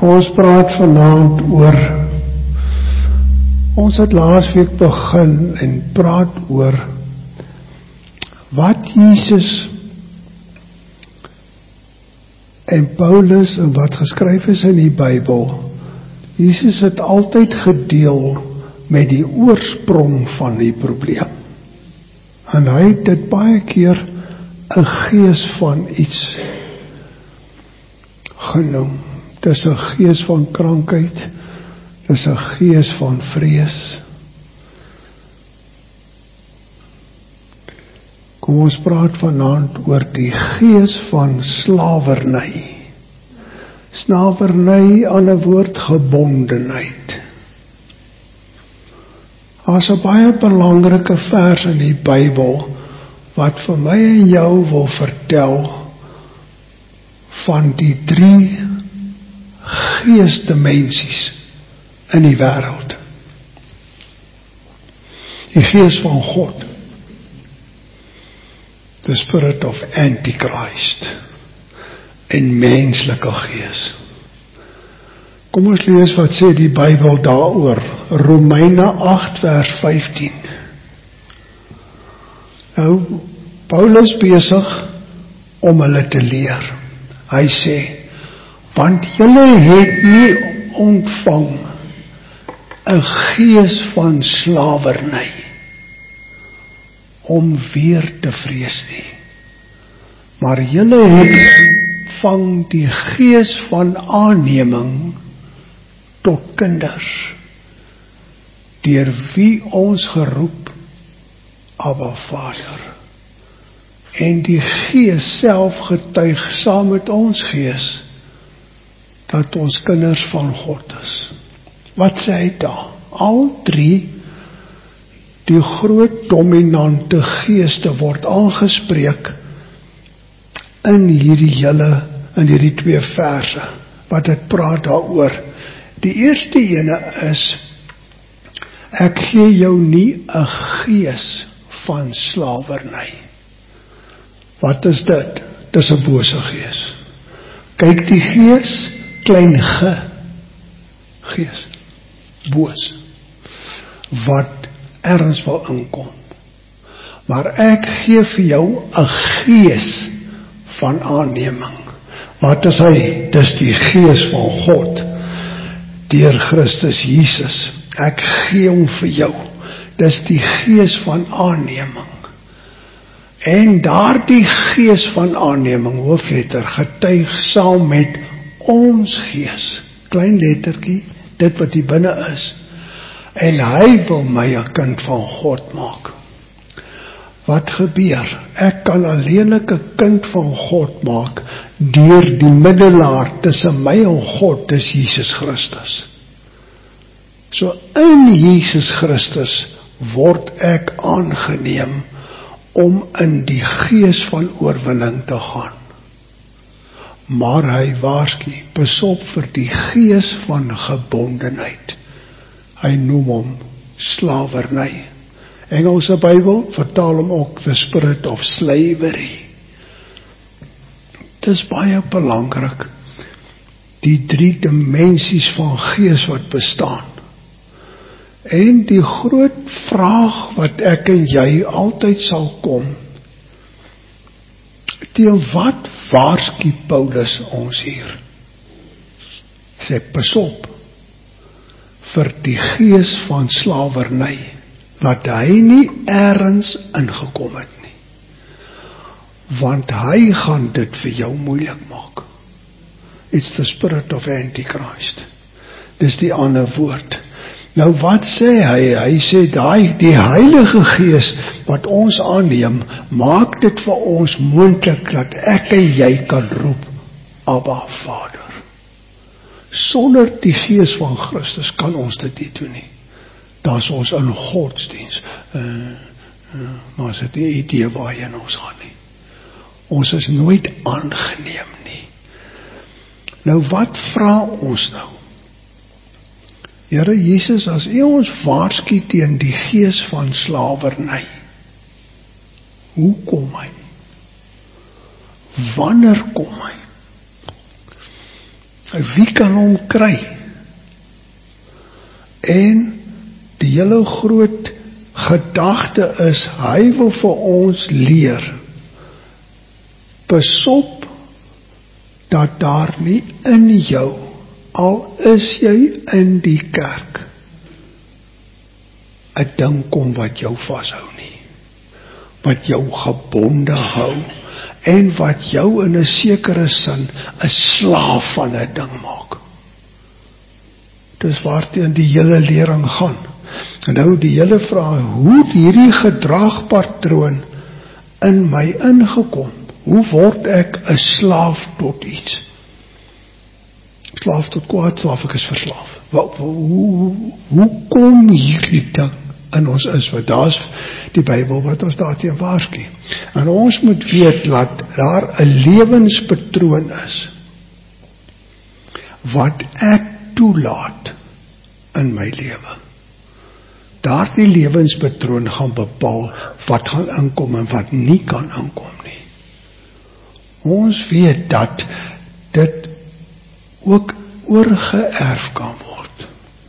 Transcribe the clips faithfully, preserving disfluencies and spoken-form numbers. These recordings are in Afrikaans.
Ons praat vanaand oor, ons het laasweek begin en praat oor wat Jesus en Paulus en wat geskryf is in die Bybel. Jesus het altyd gedeel met die oorsprong van die probleem. En hy het dit baie keer 'n gees van iets genoem. Dis 'n gees van krankheid, dis 'n gees van vrees. Kom ons praat vanaand oor die gees van slawerny. Slawerny, ander woord gebondenheid. Daar's 'n baie belangrike vers in die Bybel wat vir my en jou wil vertel van die drie geesdimensies in die wêreld. Die gees van God, the spirit of Antichrist, en menslike gees. Kom ons lees wat sê die Bybel daaroor. Romeine agt vers vyftien. Nou, Paulus besig om hulle te leer. Hy sê, want julle het nie ontvang 'n gees van slawerny om weer te vrees nie, maar julle het ontvang die gees van aanneming tot kinders, deur wie ons geroep Abba Vader. En die Gees self getuig saam met ons gees dat ons kinders van God is. Wat sê hy daar? Al drie die groot dominante geeste word aangespreek in hierdie hele, in hierdie twee verse wat dit praat daaroor. Die eerste ene is, ek gee jou nie 'n gees van slawerny. Wat is dit? Dis 'n bose gees. Kyk, die gees, klein ge, gees, boos, wat ergens wil inkom. Maar ek gee vir jou 'n gees van aanneming. Wat is hy? Dis die gees van God, deur Christus Jesus. Ek gee hom vir jou. Dis die gees van aanneming. En daardie gees van aanneming, hoofletter, getuig saam met ons gees, klein lettertjie, dit wat hier binne is. En hy wil my 'n kind van God maak. Wat gebeur? Ek kan alleenlik 'n kind van God maak deur die middelaar tussen my en God, dis Jesus Christus. So in Jesus Christus word ek aangeneem om in die gees van oorwinning te gaan. Maar hy waarsku, pas op vir die gees van gebondenheid. Hy noem hom slawerny. Engelse Bybel vertaal hom ook the spirit of slavery. Dit is baie belangrik, die drie dimensies van gees wat bestaan. En die groot vraag wat ek en jy altyd sal kom, teen wat waarsku Paulus ons hier? Sê, pas op vir die gees van slawerny, dat hy nie ergens ingekom het nie. Want hy gaan dit vir jou moeilik maak. It's the spirit of Antichrist. Dis die ander woord. Nou wat sê hy? Hy sê daai die Heilige Gees wat ons aanneem, maak dit vir ons moontlik dat ek en jy kan roep Abba Vader. Sonder die Gees van Christus kan ons dit nie doen nie. Daar is ons in godsdiens. Uh, uh, maar is dit nie idee waarheen ons gaan nie. Ons is nooit aangeneem nie. Nou wat vra ons nou? Here Jesus, as U ons waarsku teen die gees van slawerny, hoe kom hy? Wanneer kom hy? Wie kan hom kry? En die hele groot gedagte is, hy wil vir ons leer, besop dat daar nie in jou, al is jy in die kerk, 'n ding kom wat jou vashou nie, wat jou gebonde hou, en wat jou in 'n sekere sin 'n slaaf van 'n ding maak. Dis waarteen die hele lering gaan. En nou die hele vraag, hoe het hierdie gedragpatroon in my ingekom? Hoe word ek 'n slaaf tot iets? Slaaf tot kwaad, slaaf ek is verslaaf. Wat, hoe, hoe kom hierdie ding in ons is? Want daar is die Bybel wat ons daarteen waarsku. En ons moet weet dat daar 'n lewenspatroon is wat ek toelaat in my lewe. Daardie lewenspatroon gaan bepaal wat gaan inkom en wat nie kan inkom nie. Ons weet dat dit ook oorgeerf kan word.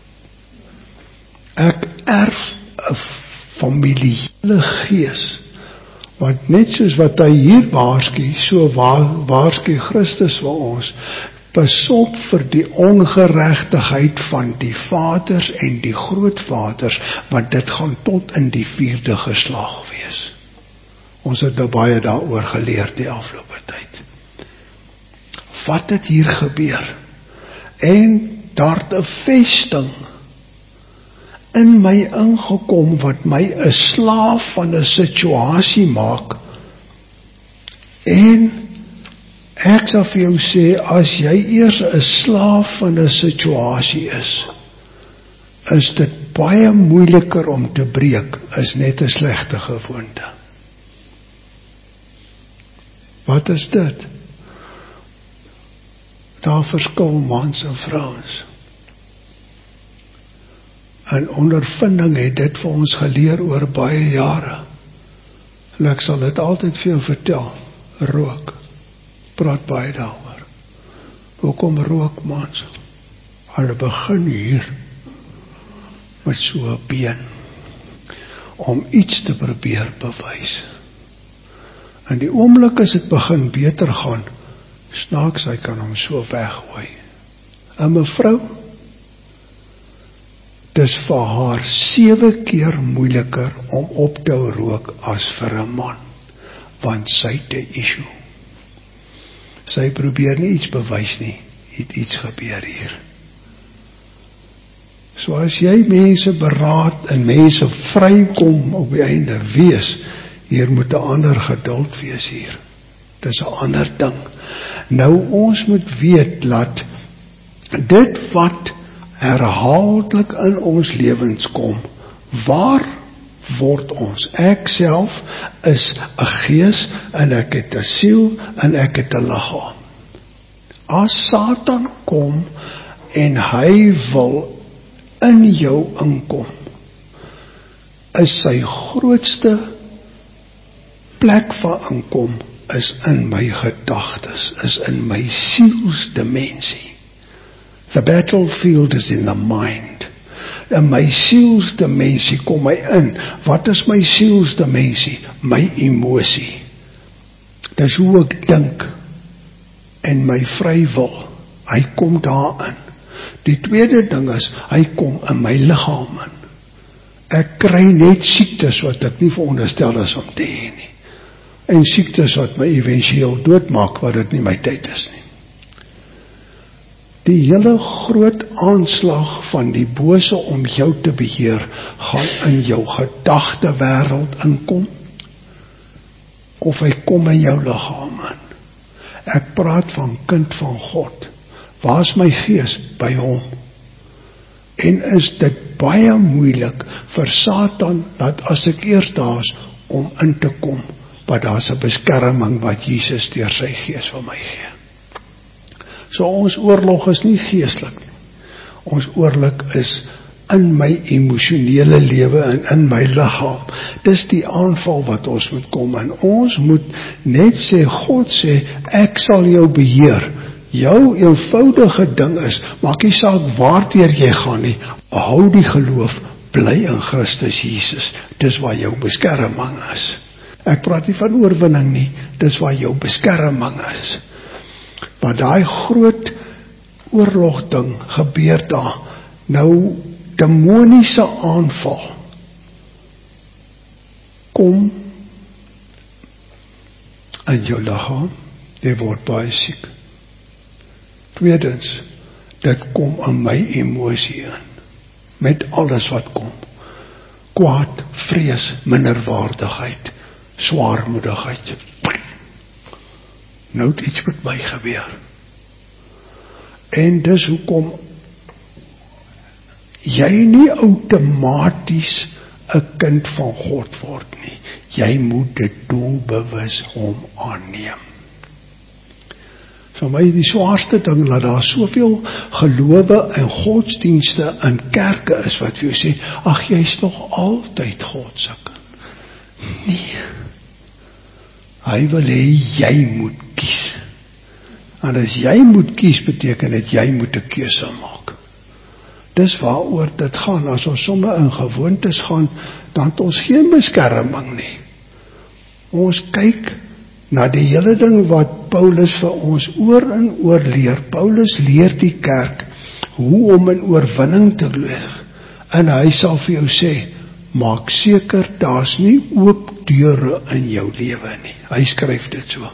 Ek erf 'n familiale gees, want net soos wat hy hier waarsku, so waarsku Christus vir ons, besop vir die ongeregtigheid van die vaders en die grootvaders, want dit gaan tot in die vierde geslag wees. Ons het nou baie daaroor geleer die afgelope tyd. Wat het hier gebeur? En daar het 'n vesting in my ingekom wat my 'n slaaf van 'n situasie maak. En ek sal vir jou sê, as jy eers 'n slaaf van 'n situasie is, is dit baie moeiliker om te breek, is net 'n slegte gewoonte. Wat is dit? Daar verskil mans en vrouens. En ondervinding het dit vir ons geleer oor baie jare. En ek sal dit altyd vir jou vertel. Rook. Praat baie daaroor. Hoekom rook mans? Hulle begin hier met so 'n been om iets te probeer bewys. En die oomblik as dit begin beter gaan, snaaks hy kan hom so weggooi. En mevrou, dis vir haar sewe keer moeiliker om op te rook as vir 'n man, want sy het 'n issue. Sy probeer nie iets bewys nie, het iets gebeur hier. So as jy mense beraad en mense vrykom op die einde wees, hier moet 'n ander geduld wees hier. Dis 'n ander ding. Nou ons moet weet dat dit wat herhaaldelik in ons lewens kom, waar word ons? Ek self is 'n gees en ek het 'n siel en ek het 'n liggaam. As Satan kom en hy wil in jou inkom, is sy grootste plek van inkom is in my gedagtes, is in my sielsdimensie. The battlefield is in the mind. In my sielsdimensie kom hy in. Wat is my sielsdimensie? My emosie. Dis hoe ek dink en my vrywil. Hy kom daarin. Die tweede ding is, hy kom in my liggaam in. Ek kry net siektes wat ek nie veronderstel is om te hê nie. En siektes wat my eventueel doodmaak, wat dit nie my tyd is nie. Die hele groot aanslag van die bose om jou te beheer, gaan in jou gedagte wêreld inkom, of hy kom in jou liggaam in. Ek praat van kind van God. Waar is my gees? By hom. En is dit baie moeilik vir Satan, dat as ek eers daar is, om in te kom, maar daar is 'n beskerming wat Jesus deur sy gees vir my gee. So ons oorlog is nie geestelik nie. Ons oorlog is in my emosionele lewe en in my liggaam. Dis die aanval wat ons moet kom, en ons moet net sê, God sê, ek sal jou beheer. Jou eenvoudige ding is, maak nie saak waartoe jy gaan nie, hou die geloof, bly in Christus Jesus, dis waar jou beskerming is. Ek praat nie van oorwinning nie, dis waar jou beskerming is. Maar daai groot oorlog ding gebeur daar, nou demoniese aanval, kom in jou liggaam, jy word baie siek. Tweedens, dit kom in my emosie in, met alles wat kom. Kwaad, vrees, minderwaardigheid, swaarmoedigheid. Nou het iets met my gebeur. En dis hoekom jy nie outomaties 'n kind van God word nie. Jy moet dit doelbewus hom aanneem. Vir my die swaarste ding, dat daar soveel gelowe en godsdienste in kerke is, wat vir jou sê, ag, jy is nog altyd God se kind. Nee. Hy wil hê jy moet kies. En as jy moet kies, beteken dit jy moet 'n keuse maak. Dis waaroor dit gaan. As ons somme in gewoontes gaan, dan het ons geen beskerming nie. Ons kyk na die hele ding wat Paulus vir ons oor en oor leer. Paulus leer die kerk hoe om in oorwinning te leef. En hy sal vir jou sê, maak seker, daar's nie oop deure in jou lewe nie. Hy skryf dit so.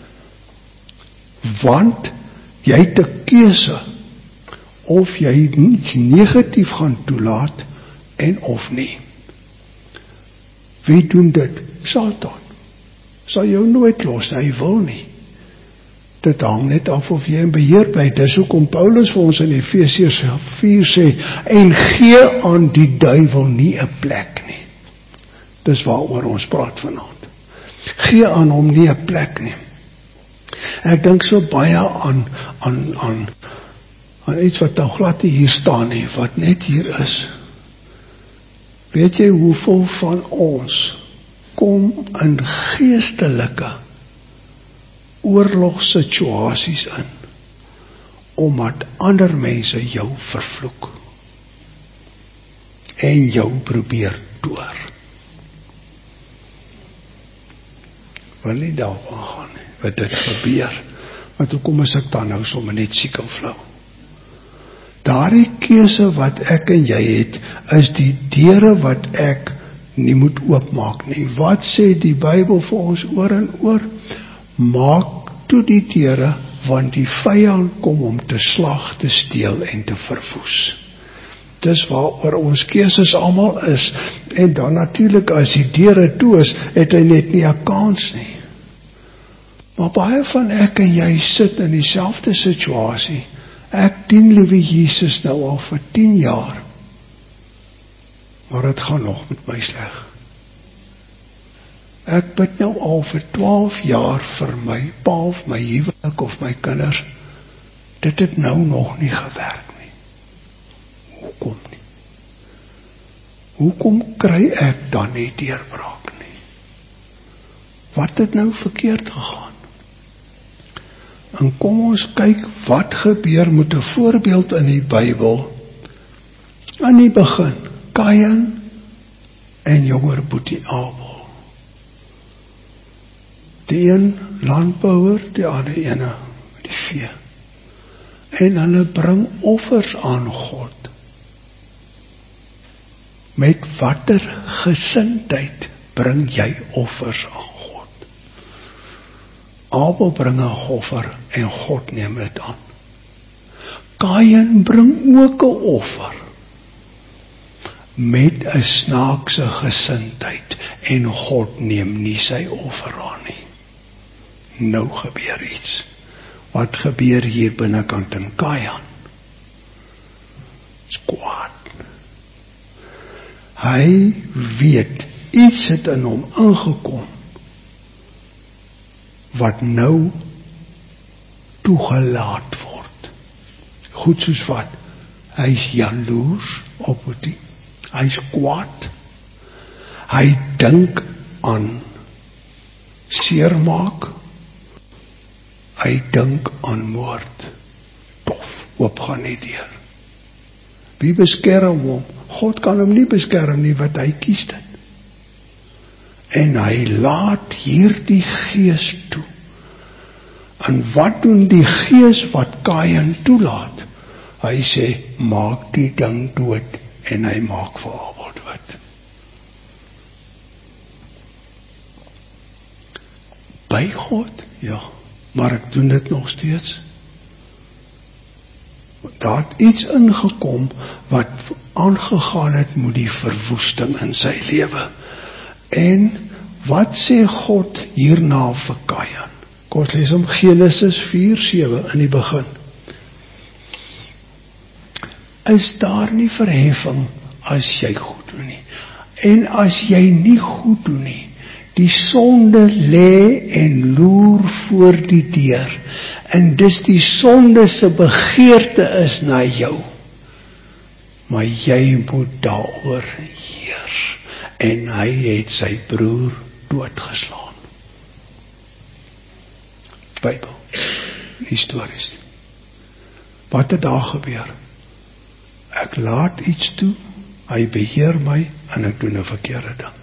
Want jy het 'n keuse, of jy iets negatief gaan toelaat, en of nie. Wie doen dit? Satan. Sal jou nooit los, hy wil nie. Dit hang net af of jy in beheer bly. Dis hoekom Paulus vir ons in Efesiërs vier sê, en gee aan die duiwel nie 'n plek nie. Dis waaroor ons praat vanaand. Gee aan hom nie 'n plek nie. Ek dink so baie aan, aan, aan, aan iets wat nou glad nie hier staan nie, wat net hier is. Weet jy hoeveel van ons kom in geestelike oorlogssituasies in, omdat ander mense jou vervloek, en jou probeer door. Wil nie daarvan gaan nie, wat dit gebeur, want hoekom is ek dan nou sommer net siek en flou? Daardie keuse wat ek en jy het, is die deure wat ek nie moet oopmaak nie. Wat sê die Bybel vir ons oor en oor? Maak toe die deure, want die vyand kom om te slag, te steel en te verwoes. Dis waaroor ons keuses almal is. En dan natuurlik as die deure toe is, het hy net nie 'n kans nie. Maar baie van ek en jy sit in dieselfde situasie. Ek dien liewe Jesus nou al vir tien jaar. Maar het gaan nog met my sleg. Ek bid nou al vir twaalf jaar vir my pa of my huwelik of my kinders. Dit het nou nog nie gewerk nie. Hoekom nie? Hoekom kry ek dan nie deurbraak nie? Wat het nou verkeerd gegaan? En kom ons kyk wat gebeur met 'n voorbeeld in die Bybel. Aan die begin, Kain en jonger boetie Abel. Die een landbouer, die ander ene die vee. En hulle bring offers aan God. Met watter gesindheid bring jy offers aan God? Abel bring 'n offer en God neem dit aan. Kain bring ook 'n offer met 'n snaakse gesindheid en God neem nie sy offer aan nie. Nou gebeur iets. Wat gebeur hier binnekant in Kain? Dis kwaad. Hy weet iets het in hom ingekom wat nou toegelaat word. Goed soos wat? Hy is jaloers op die. Hy is kwaad. Hy dink aan seermaak. hy dink aan moord. Tof, oop gaan nie deur. Wie beskerm hom? God kan hom nie beskerm nie, wat hy kies dit. En hy laat hierdie gees toe. En wat doen die gees wat Kain toelaat? Hy sê, maak die ding dood, en hy maak vir Abel dood. By God? Ja, maar ek doen dit nog steeds. Daar het iets ingekom wat aangegaan het met die verwoesting in sy lewe. En wat sê God hierna vir Kain? Kom lees om Genesis vier sewe in die begin. Is daar nie verheffing as jy goed doen nie? En as jy nie goed doen nie, die sonde lê en loer voor die deur, en dis die sonde se begeerte is na jou, maar jy moet daaroor heers, en hy het sy broer doodgeslaan. Bybel, histories. Wat het daar gebeur? Ek laat iets toe, hy beheer my, en ek doen 'n verkeerde ding.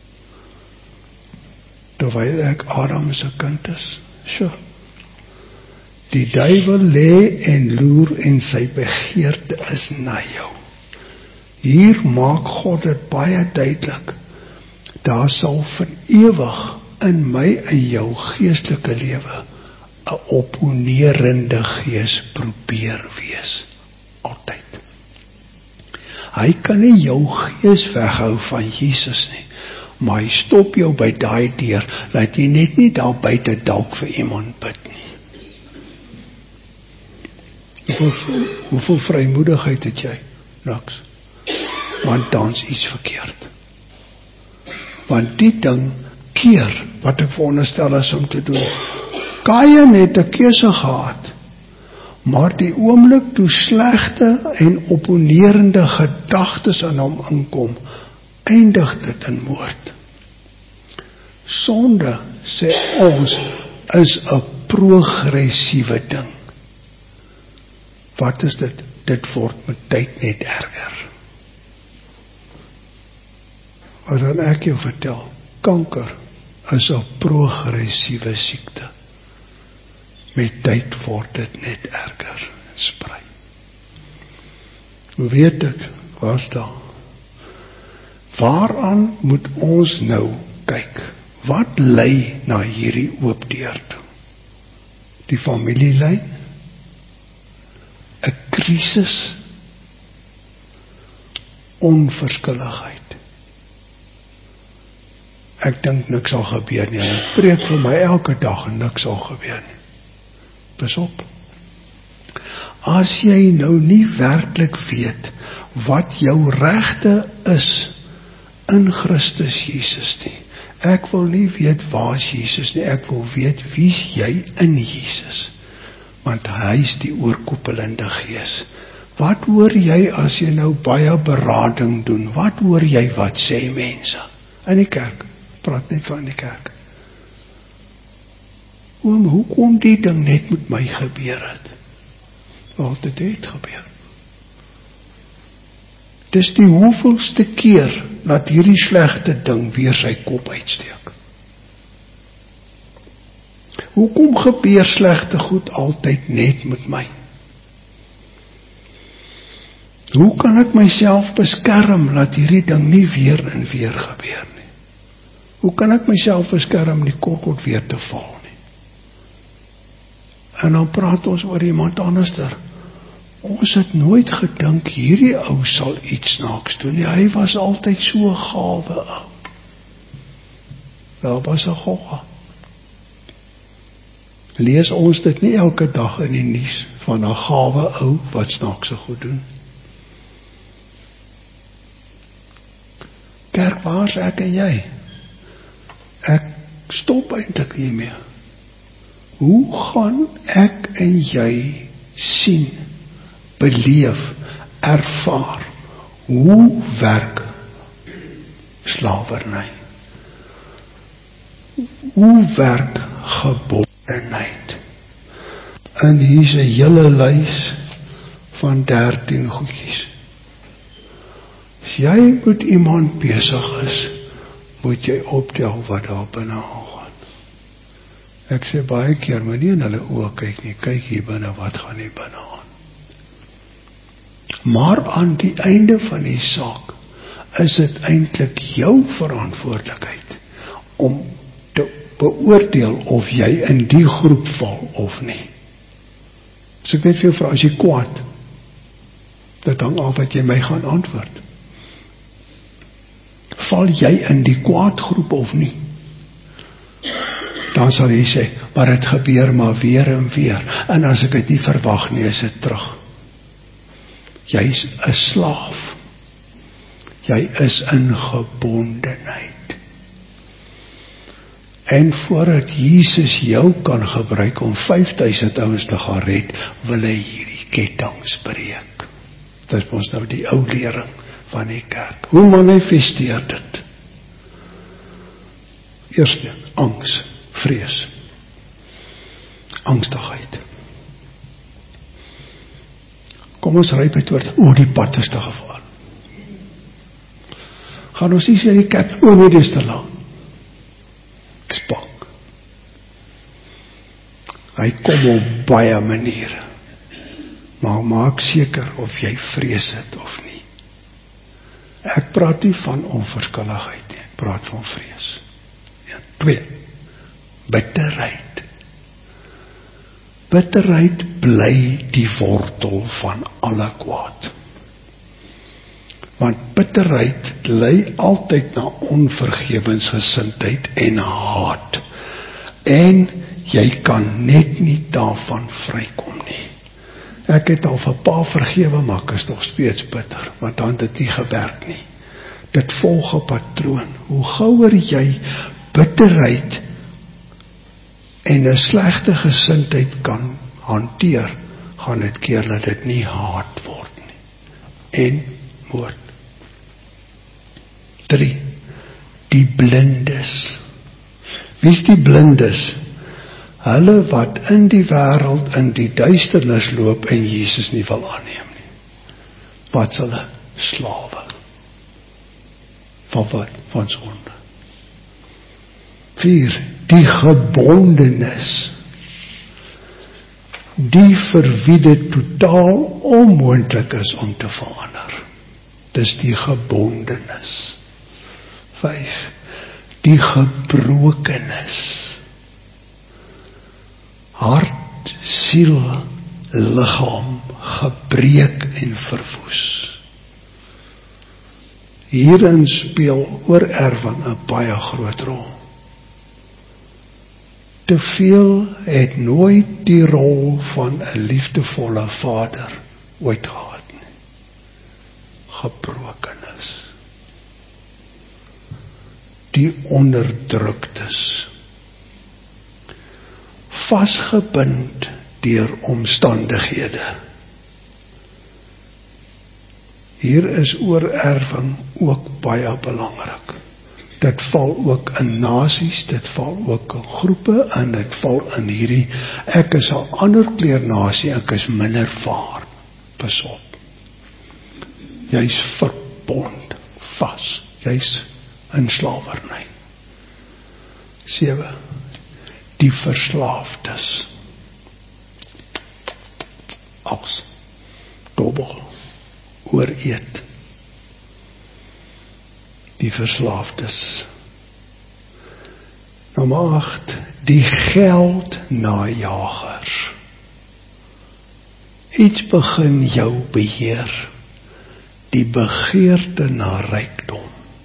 Terwyl ek Adam se kind is, so. Die duiwel lê en loer en sy begeerte is na jou. Hier maak God dit baie duidelik. Daar sal vir ewig in my en jou geestelike lewe 'n opponerende gees probeer wees. Altyd. Hy kan nie jou gees weghou van Jesus nie, maar hy stop jou by daai deur, laat jy net nie daar buite dalk vir iemand bid nie. Hoeveel, hoeveel vrymoedigheid het jy? Niks. Want dan's iets verkeerd. Want die ding keer wat ek veronderstel is om te doen. Kain het 'n keuse gehad, maar die oomblik toe slegte en opponerende gedagtes aan hom inkom, eindig dit in moord. Sonde, sê ons, is 'n progressiewe ding. Wat is dit? Dit word met tyd net erger. Wat dan ek jou vertel, kanker is 'n progressiewe siekte. Met tyd word dit net erger en sprei. Hoe weet ek, was daar? Waaraan moet ons nou kyk? Wat lei na hierdie oop deur toe? Die familielyn? 'n krisis? Onverskilligheid? Ek dink niks sal gebeur nie. Ek preek vir my elke dag en niks sal gebeur nie. Pas op. As jy nou nie werklik weet wat jou regte is in Christus Jesus nie. Ek wil nie weet waar is Jesus nie, ek wil weet wie is jy in Jesus. Want hy is die oorkoepelende gees. Wat hoor jy as jy nou baie berading doen? Wat hoor jy wat sê mense? In die kerk, praat net van die kerk. Oom, hoe kom die ding net met my gebeur het? Wat het dit gebeur? Dis die hoeveelste keer dat hierdie slegte ding weer sy kop uitsteek. Hoekom gebeur slegte goed altyd net met my? Hoe kan ek myself beskerm dat hierdie ding nie weer en weer gebeur nie? Hoe kan ek myself beskerm die korkot weer te val nie? En dan praat ons oor iemand anderster. Ons het nooit gedink hierdie ou sal iets snaaks doen nie. Hy was altyd so gawe ou. Wel was 'n gogga. Lees ons dit nie elke dag in die nuus van 'n gawe ou wat snaakse goed doen? Kerk, waar is ek en jy? Ek stop eintlik nie meer. Hoe gaan ek en jy sien, beleef, ervaar, hoe werk slawerny? Hoe werk gebondenheid? En hier is 'n hele lys van dertien goedjies. As jy met iemand besig is, moet jy optel wat daar binne aangaan. Ek sê baie keer, maar nie in hulle oë kyk nie, kyk hier binne, wat gaan hier binne aan. Maar aan die einde van die saak, is dit eintlik jou verantwoordelikheid, om te beoordeel of jy in die groep val of nie. So ek weet vir jou vrou, as jy kwaad, dit hang af wat jy my gaan antwoord. Val jy in die kwaadgroep of nie? Dan sal jy sê, maar het gebeur maar weer en weer, en as ek het nie verwag nie, is het terug. Jy is 'n slaaf. Jy is in gebondenheid. En voordat Jesus jou kan gebruik om vyfduisend ouens te gaan red, wil hy hierdie kettinge breek. Dit is ons nou die ou lering van die kerk. Hoe manifesteer dit? Eerste, angs, vrees, angstigheid. Kom ons ry by toort, o die pad is te gevaar. Gaan ons nie sê die kerk, o nee, dit is te lang. Spak. Hy kom op baie maniere. Maar maak seker of jy vrees het of nie. Ek praat nie van onverskilligheid nie, ek praat van vrees. Ja, twee, bitterheid. Bitterheid bly die wortel van alle kwaad. Want bitterheid lei altyd na onvergewensgesindheid en haat. En jy kan net nie daarvan vrykom nie. Ek het al vir pa vergewe, maar ek is nog steeds bitter, want dan het dit nie gewerk nie. Dit volg 'n patroon. Hoe gouer jy bitterheid en 'n slegte gesindheid kan hanteer, gaan dit keer dat dit nie haat word nie. En moord. Drie, die blindes. Wie is die blindes? Hulle wat in die wêreld in die duisternis loop en Jesus nie wil aanneem nie. Wat is hulle? Slawe. Van wat? Van sonde. Vier, die gebondenes. Die vir wie dit totaal onmoontlik is om te verander. Dis die gebondenes. Vyf, die gebrokenes. Hart, siel, liggaam, gebreek en verwoes. Hierin speel oorerwing 'n baie groot rol. Te veel het nooit die rol van 'n liefdevolle vader ooit gehad nie. Gebrokenes. Die onderdruktes. Vasgebind deur omstandighede. Hier is oorerwing ook baie belangrik. Dit val ook in nasies, dit val ook in groepe, en dit val in hierdie, ek is 'n ander kleur nasie, ek is minder vaar. Pas op. Jy's verbond, vas, jy's in slawerny. Sewe, die verslaafdes. Aks, dobbel, ooreet. Die verslaafdes. Nommer agt, die geldnajagers. Iets begin jou beheer, die begeerte na rykdom.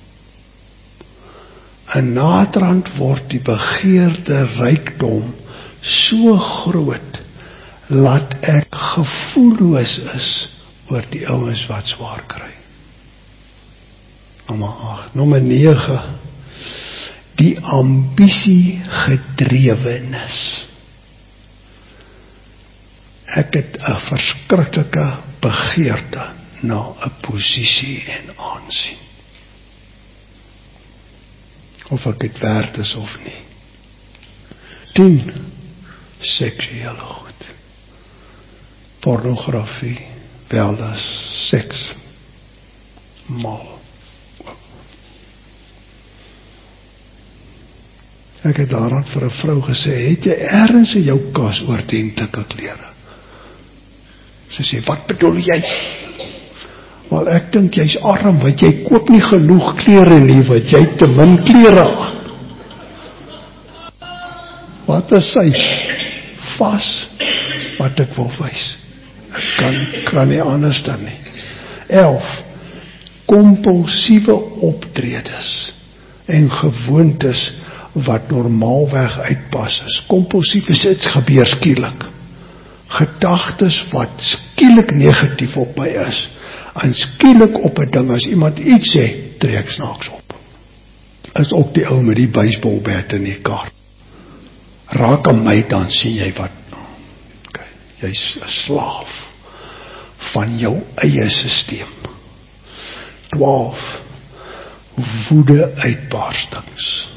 En naderhand word die begeerde rykdom so groot, laat ek gevoelloos is oor die ouens wat swaar kry. Nommer agt. Nommer nege, die ambisie gedrewenis. Ek het 'n verskriklike begeerte na 'n posisie en aansien. Of ek het werd is of nie. tien, seksuele goed. pornografie, wellness, seks, mal. Ek het daaraan vir 'n vrou gesê, het jy ergens in jou kas oordentlike klere? Sy sê, wat bedoel jy? Wel, ek dink jy's arm, want jy koop nie genoeg klere nie, want jy te min klere aan. Wat is sy? Vas, wat ek wil wys. Ek kan, kan nie anders dan nie. elf. Kompulsiewe optredes en gewoontes wat normaalweg uitpas is. Kompulsief is dit gebeur skielik. Gedagtes wat skielik negatief op my is, en skielik op 'n ding, as iemand iets sê, trek snaaks op. Is ook die ou met die baseballbat in die kar. Raak aan my, dan sien jy wat. Okay, jy's 'n slaaf van jou eie stelsel. twaalf. Woede uitbarstings.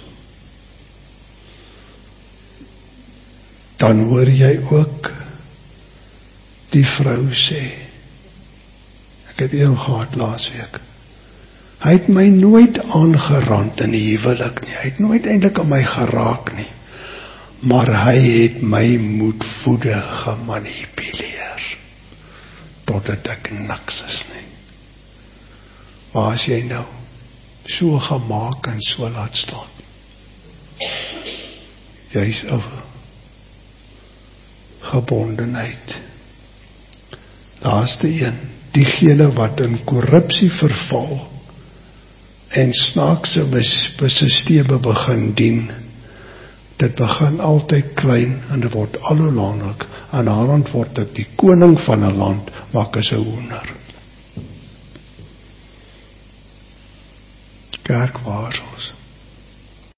Dan hoor jy ook die vrou sê, ek het een gehad laas week, hy het my nooit aangerand in die huwelik nie, hy het nooit eintlik aan my geraak nie, maar hy het my met woede gemanipuleer, totdat ek niks is nie. Waar is jy nou? So gemaak en so laat staan. Jy is 'n gebondenheid. Laaste een, diegene wat in korrupsie verval en snaakse stelsels begin dien, dit begin altyd klein en dit word al hoe langer, en daarom word dit die koning van 'n land, maar ek is 'n hoender. Kerkwaarsos.